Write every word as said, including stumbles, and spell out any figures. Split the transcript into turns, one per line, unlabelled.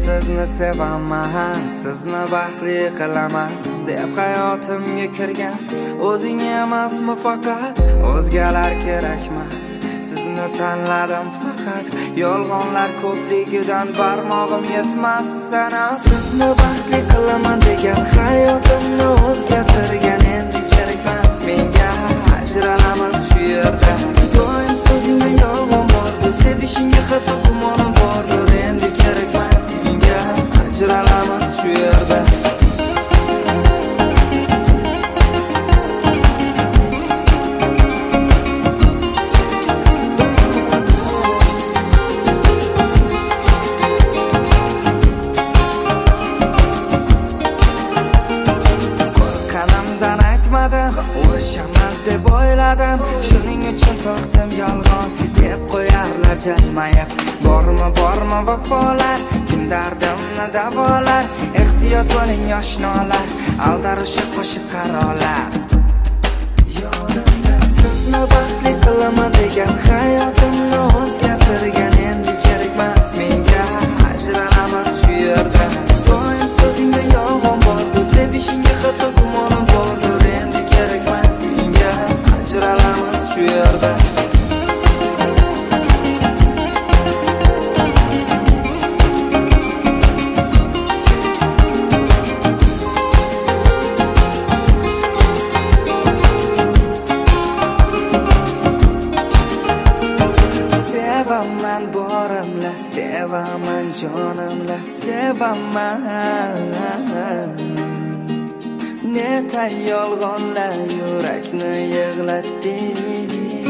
sizni sevaman, sizni baxtli qilaman deb hayotimga kirgan o'zing emasmi faqat? O'zgalar kerakmas, sizni tanladim faqat. Yolg'onlar ko'pligidan barmog'im yetmas sana. Sizni baxtli qilaman degan hayotimni o'zgartirgan endi kerakmas menga. Ajralamiz shu yerda. Doim so'zingda yolg'on bordir, sevishingga hatto gumonim bordir. Endi kerakmas menga. Ajralamiz shu yerda. Urishamas deb o'yladim, shuning uchun to'xtim yolg'on deb qo'yarlar jilmayib. Bormi bormi vafolar, kim dardimni davolar? Ehtiyot bo'ling yoshnolar, aldar o'sha qo'shiq qarolar. Yonimda sizni baxtli qilaman degan hayotimni o'zgartirgan endi kerakmas menga. Ajralamiz shu yerda. Doim so'zingda yolg'on bordir, sevishingga hatto gumonim bordir. Ajralamiz shu yerda. Sevaman borimla, sevaman jonimla, sevaman. Neta yolg'onlar yurakni yig'latdi.